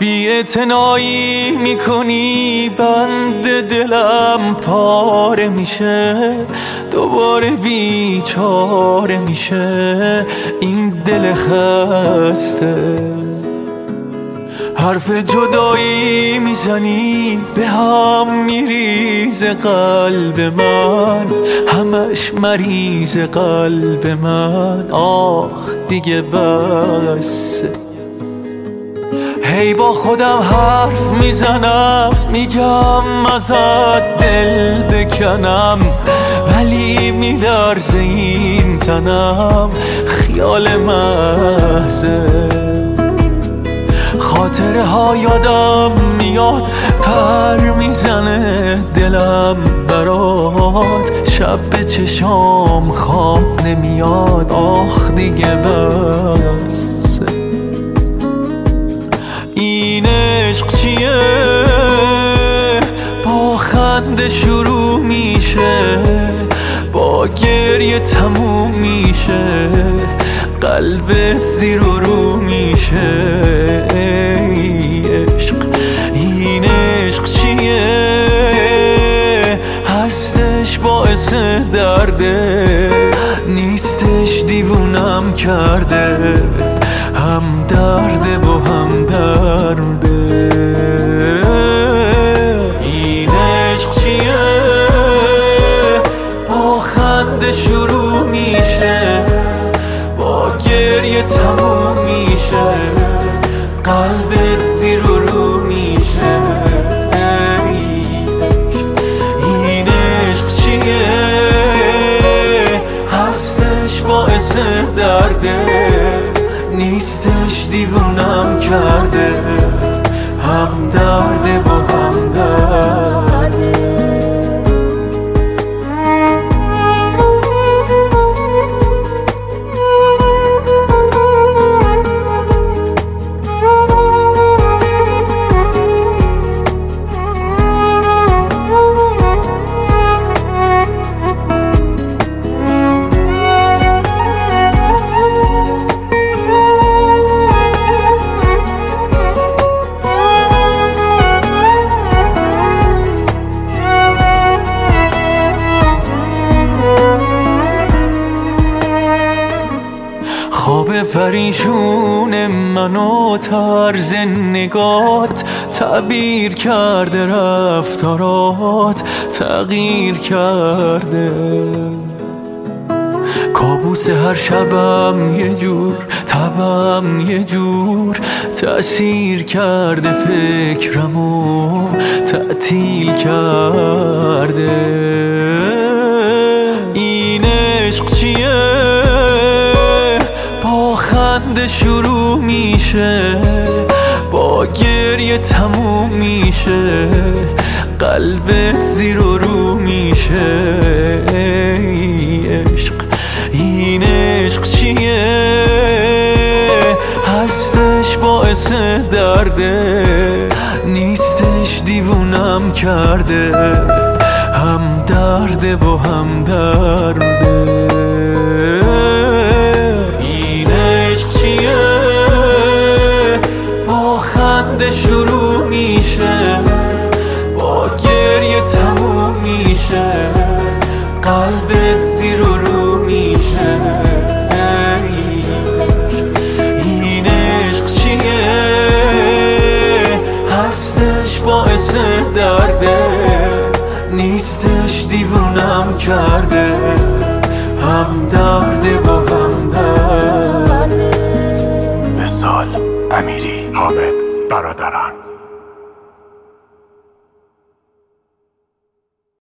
بی‌اعتنایی میکنی بند دلم پاره میشه، دوباره بیچاره میشه این دل خسته. حرف جدایی میزنی به هم میریزه قلب من، همش مریض قلب من، آخ دیگه بسه. هی با خودم حرف میزنم میگم ازت دل بکنم، ولی میلرزه این تنم، خیال محضه. خاطره ها یادم میاد پر میزنه دلم برات، شب به چشام خواب نمیاد، آخ دیگه بس. این عشق چیه با خنده شروع میشه، با گریه تموم میشه، قلبت زیر و رو میشه. ای عشق این عشق چیه هستش باعث درده، نیستش دیوونم کرده، هم درده با هم درده. این عشق چیه با خنده شروع میشه، با گریه تموم میشه، قلبت زیر و رو میشه. این عشق چیه هستش باعث درده، نیستش دیوونم کرده، هم درده با هم درده. خواب پریشون منو طرز نگات تعبیر کرده، رفتارات تغییر کرده. کابوس هر شبم یه جور، تبم یه جور، تأثیر کرده، فکرمو تعطیل کرده. این عشق چیه خنده شروع میشه، با گریه تموم میشه، قلبت زیر و رو میشه. ای عشق این عشق چیه هستش باعث درده، نیستش دیوونم کرده، هم درده با هم درده. شروع میشه، با گریه تموم میشه، قلبت زیر و رو میشه. این عشق چیه هستش باعث درده، نیستش دیوونم کرده، هم درده با هم درده. وصال امیری، حامد برادران.